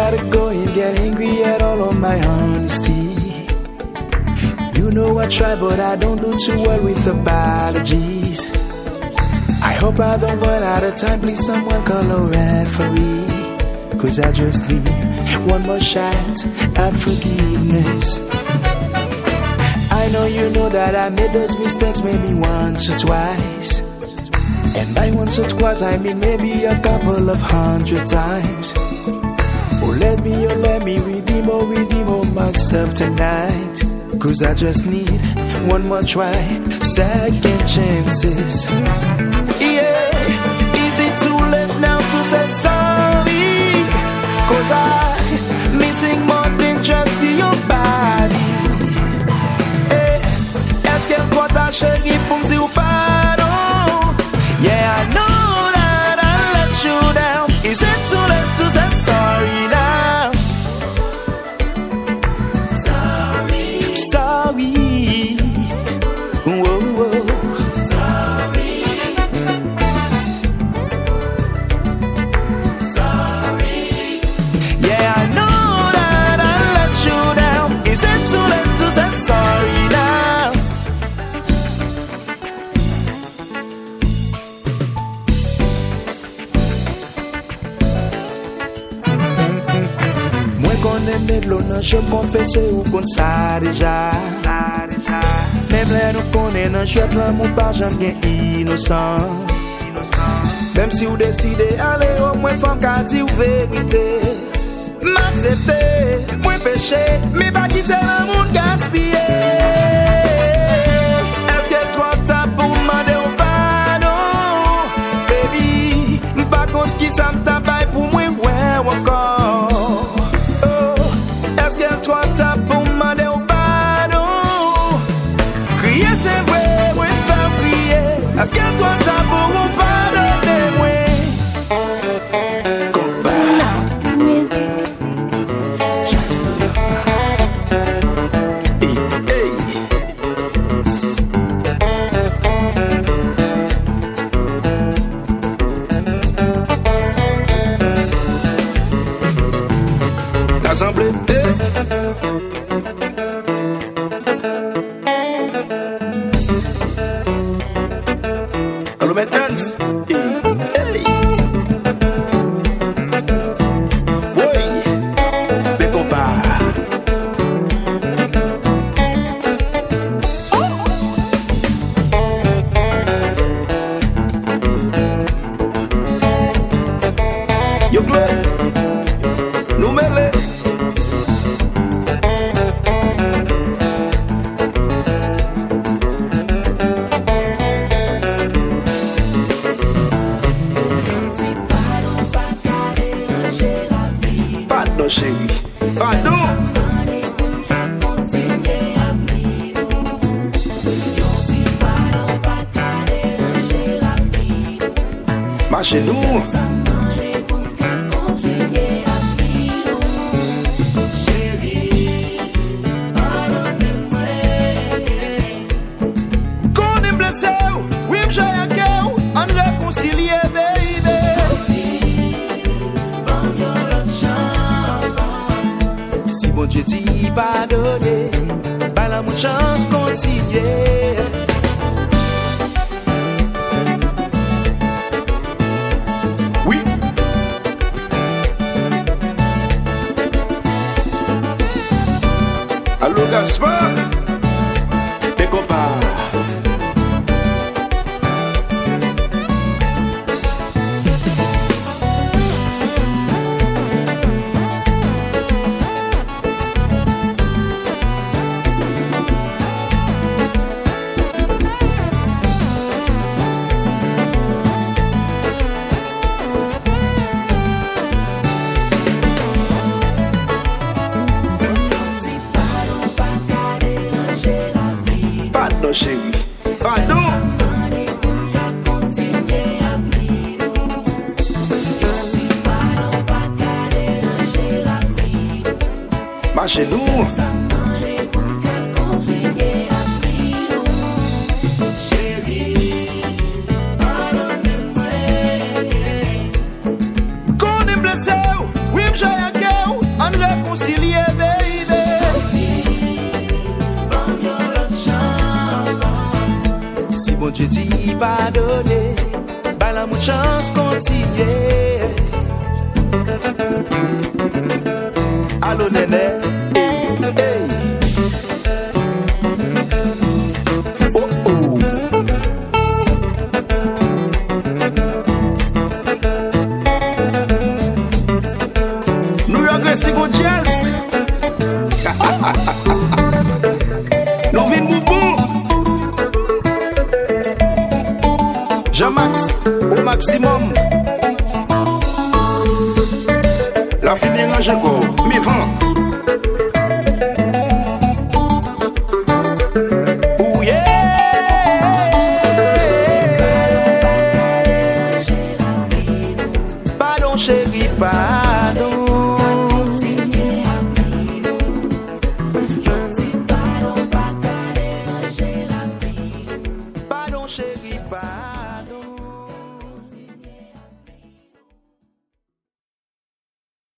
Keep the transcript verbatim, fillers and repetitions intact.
gotta go and get angry at all of my honesty. You know I try, but I don't do too well with apologies. I hope I don't run out of time. Please someone call a referee, cause I just need one more shot at forgiveness. I know you know that I made those mistakes maybe once or twice. And by once or twice I mean maybe a couple of hundred times. Oh let me, oh let me redeem, oh redeem oh myself tonight. Cause I just need one more try, second chances. Yeah, is it too late now to say sorry? Cause I'm missing more than just your body. Hey, est-ce qu'elle croit ta chérie pour me dire pardon? Yeah, I know that I let you down. Is it too late to say sorry now? Sorry. Sorry. Whoa, whoa. Sorry. Sorry. Yeah, I know that I let you down. Is it too late to say sorry now? Mè de l'eau nan je confesse ou kon sa deja. Même lè nou konnen nan chouette l'amour pa jam gen innocent. Même si ou décide aller au moins femme ka di ou vérité. M'accepte, mwen péché, mais pas quitter l'amour gaspillé. Est-ce que toi t'as pour demander au pardon? Baby, m'pas compte qui ça m't'a bail pour moi ouais encore. Est-ce que toi t'as pour demander au pardon? Crier c'est vrai, oui faire prier. Est-ce que toi t'as pour me pardonner moi? L'Assemblée. Allô, maintenance. Hey. Oui. Les compas. Yo, club. Nous mêlés. Pardon chérie, pardon. Marchez-nous. Qu'on est blessé, oui m'j'ai à cœur, on réconcilié baby. Si bon Dieu dit pardonner, bah la mon chance continuer. Oui. Allô Gaspard, des copains. Pardon chérie, pardon. Marchez-nous. Qu'on est blessé, oui m'j'ai à cœur. bon Dieu t'y pardonner. Bah la mon chance continuer. Allô néné. Hey. Oh oh. New York c'est go jazz. Nous vin boubou. Jean-Max au maximum. La fille bien rangée encore, mais vent. Oh yeah. Pardon chérie, pas.